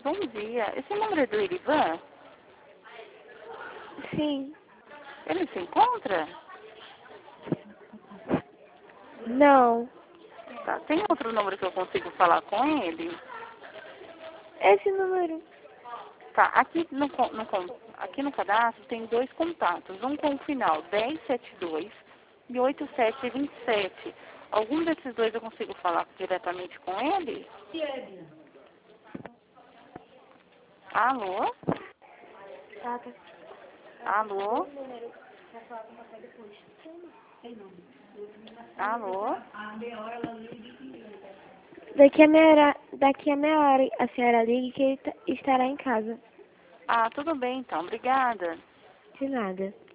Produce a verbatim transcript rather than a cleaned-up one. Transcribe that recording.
bom dia. Esse número é do Irivan? Sim. Ele se encontra? Não. Tá. Tem outro número que eu consigo falar com ele? Esse número. Tá, aqui no, con- no, con- aqui no cadastro tem dois contatos, um com o final dez setenta e dois e oitenta e sete vinte e sete. Algum desses dois eu consigo falar diretamente com ele? Alô? Tá, tá. Alô? Alô? Daqui a meia hora, daqui a meia hora a senhora liga que ele tá- estará em casa. Ah, tudo bem então, obrigada. De nada.